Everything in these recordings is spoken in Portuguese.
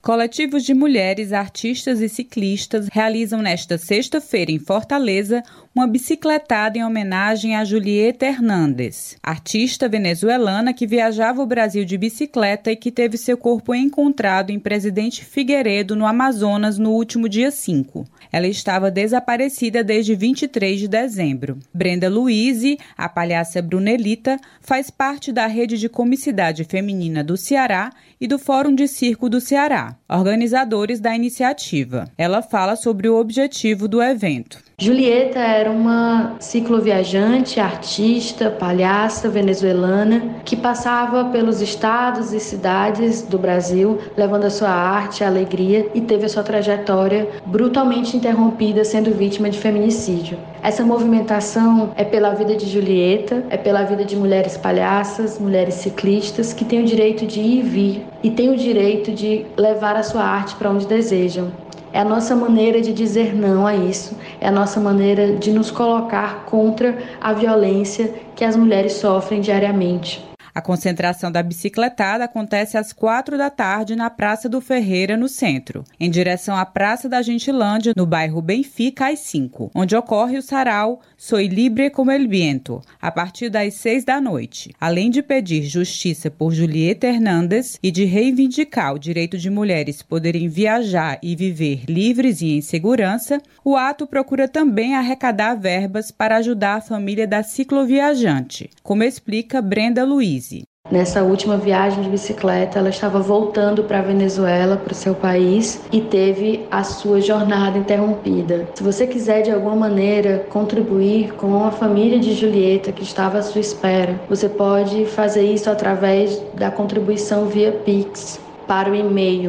Coletivos de mulheres, artistas e ciclistas realizam nesta sexta-feira em Fortaleza uma bicicletada em homenagem a Julieta Hernández, artista venezuelana que viajava o Brasil de bicicleta e que teve seu corpo encontrado em Presidente Figueiredo, no Amazonas, no último dia 5. Ela estava desaparecida desde 23 de dezembro. Brenda Luise, a palhaça Brunelita, faz parte da rede de comicidade feminina do Ceará e do Fórum de Circo do Ceará, organizadores da iniciativa. Ela fala sobre o objetivo do evento. Julieta era uma cicloviajante, artista, palhaça venezuelana que passava pelos estados e cidades do Brasil, levando a sua arte, a alegria, e teve a sua trajetória brutalmente interrompida, sendo vítima de feminicídio. Essa movimentação é pela vida de Julieta, é pela vida de mulheres palhaças, mulheres ciclistas que têm o direito de ir e vir e têm o direito de levar a sua arte para onde desejam. É a nossa maneira de dizer não a isso, é a nossa maneira de nos colocar contra a violência que as mulheres sofrem diariamente. A concentração da bicicletada acontece às 4 da tarde na Praça do Ferreira, no centro, em direção à Praça da Gentilândia, no bairro Benfica, às 5, onde ocorre o sarau Soy Libre como el Viento, a partir das 6 da noite. Além de pedir justiça por Julieta Hernández e de reivindicar o direito de mulheres poderem viajar e viver livres e em segurança, o ato procura também arrecadar verbas para ajudar a família da cicloviajante, como explica Brenda Luise. Nessa última viagem de bicicleta, ela estava voltando para a Venezuela, para o seu país, e teve a sua jornada interrompida. Se você quiser, de alguma maneira, contribuir com a família de Julieta que estava à sua espera, você pode fazer isso através da contribuição via Pix para o e-mail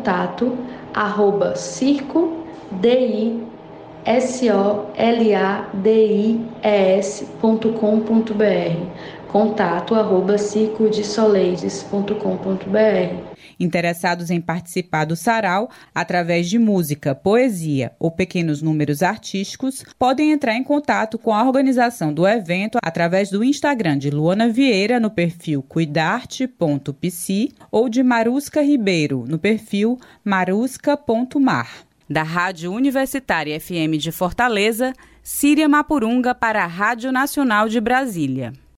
contato@circodissoladies.com.br contato@circodesoleides.com.br. Interessados em participar do sarau, através de música, poesia ou pequenos números artísticos, podem entrar em contato com a organização do evento através do Instagram de Luana Vieira, no perfil cuidarte.psi, ou de Marusca Ribeiro, no perfil marusca.mar. Da Rádio Universitária FM de Fortaleza, Síria Mapurunga para a Rádio Nacional de Brasília.